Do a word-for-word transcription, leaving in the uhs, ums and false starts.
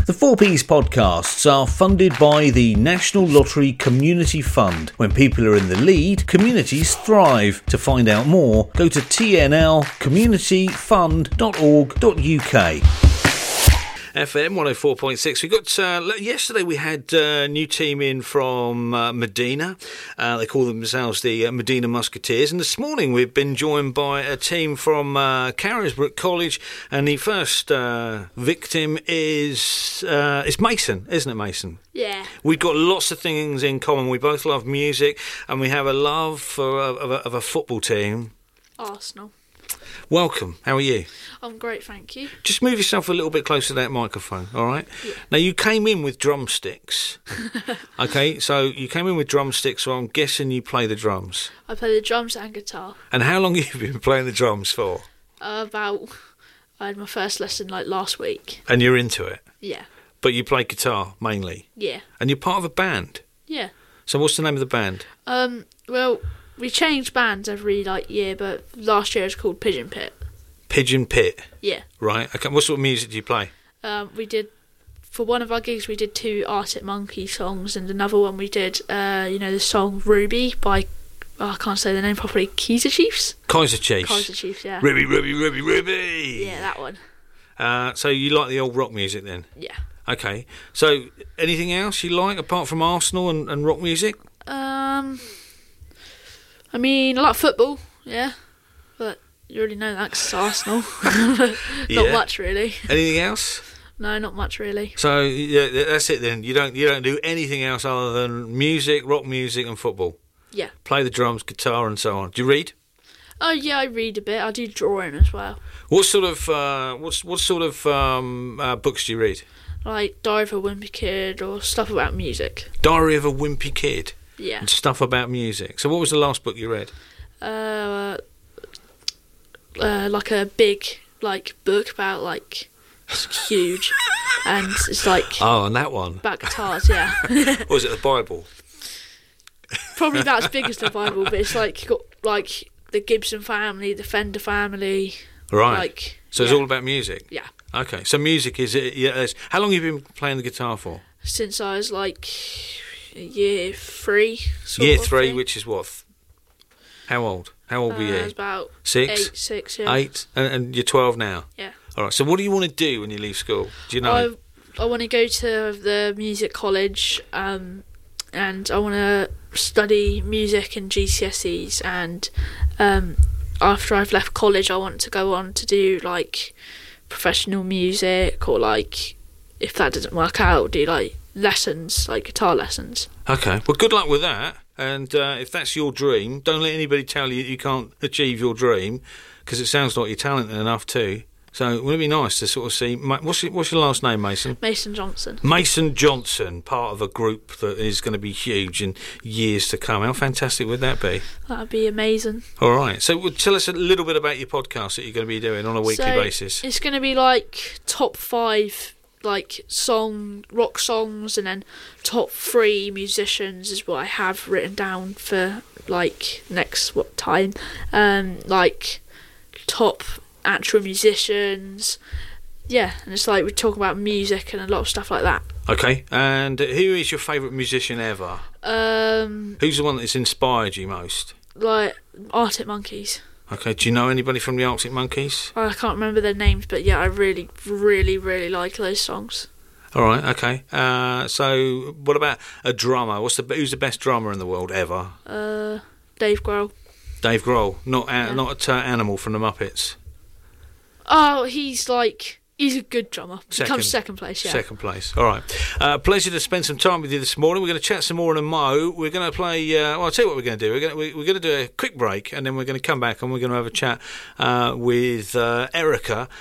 The four Ps podcasts are funded by the National Lottery Community Fund. When people are in the lead, communities thrive. To find out more, go to t n l community fund dot org dot u k. F M one oh four point six. We got uh, yesterday. We had a new team in from uh, Medina. Uh, they call themselves the uh, Medina Musketeers. And this morning we've been joined by a team from uh, Carisbrooke College. And the first uh, victim is uh, it's Mason, isn't it, Mason? Yeah. We've got lots of things in common. We both love music, and we have a love for a, of, a, of a football team. Arsenal. Welcome. How are you? I'm great, thank you. Just move yourself a little bit closer to that microphone, all right? Yeah. Now, you came in with drumsticks. Okay, so you came in with drumsticks, so I'm guessing you play the drums. I play the drums and guitar. And how long have you been playing the drums for? Uh, about... I had my first lesson, like, last week. And you're into it? Yeah. But you play guitar, mainly? Yeah. And you're part of a band? Yeah. So what's the name of the band? Um, well, we change bands every, like, year, but last year it was called Pigeon Pit. Pigeon Pit? Yeah. Right. Okay. What sort of music do you play? Um, we did... For one of our gigs, we did two Arctic Monkey songs, and another one we did, uh, you know, the song Ruby by... Oh, I can't say the name properly. Kaiser Chiefs? Kaiser Chiefs. Kaiser Chiefs, yeah. Ruby, Ruby, Ruby, Ruby! Yeah, that one. Uh, so you like the old rock music then? Yeah. Okay. So anything else you like apart from Arsenal and, and rock music? Um, I mean, I like football, yeah. But you already know that 'cause it's Arsenal. Not Yeah. much, really. Anything else? No, not much, really. So yeah, that's it then. You don't you don't do anything else other than music, rock music, and football. Yeah. Play the drums, guitar, and so on. Do you read? Oh, yeah, I read a bit. I do drawing as well. What sort of uh, what's what sort of um, uh, books do you read? Like Diary of a Wimpy Kid or stuff about music. Diary of a Wimpy Kid. Yeah. And stuff about music. So what was the last book you read? Uh, uh, like a big like book about like it's huge, and it's like Oh, and that one. about guitars. Yeah. Or was it the Bible? Probably about as big as the Bible, but it's like got like the Gibson family, the Fender family. Right. Like, so it's yeah. all about music. Yeah. Okay. So music is it? Yeah. It's, how long have you been playing the guitar for? Since I was like year three. Sort Year of three, thing. which is what? How old? How old Uh, were you? I was about Six? eight, six, yeah. Eight? And, and you're twelve now? Yeah. All right. So what do you want to do when you leave school? Do you know? I I want to go to the music college, um, and I want to study music and G C S Es, and um, after I've left college, I want to go on to do like professional music, or like if that doesn't work out, do like lessons, like guitar lessons. Okay. Well, good luck with that. And uh, if that's your dream, don't let anybody tell you you can't achieve your dream, because it sounds like you're talented enough too. So wouldn't it be nice to sort of see... What's your, what's your last name, Mason? Mason Johnson. Mason Johnson, part of a group that is going to be huge in years to come. How fantastic would that be? That'd be amazing. All right. So well, tell us a little bit about your podcast that you're going to be doing on a weekly so basis. It's going to be like top five like song rock songs, and then top three musicians is what I have written down for like next what time. Um, like top actual musicians, yeah, and it's like we talk about music and a lot of stuff like that. Okay. And who is your favourite musician ever? Um, Who's the one that's inspired you most? like Arctic Monkeys. Okay. Do you know anybody from the Arctic Monkeys? I can't remember their names, but yeah, I really, really, really like those songs. All right. Okay. Uh, so what about a drummer? What's the who's the best drummer in the world ever? Uh, Dave Grohl. Dave Grohl, not a, Yeah. not uh, Animal from the Muppets. Oh, he's like he's a good drummer. He Second. comes second place, yeah. Second place. All right. Uh, pleasure to spend some time with you this morning. We're going to chat some more in a mo. We're going to play. Uh, well, I'll tell you what we're going to do. We're going to, we're going to do a quick break, and then we're going to come back and we're going to have a chat uh, with uh, Erica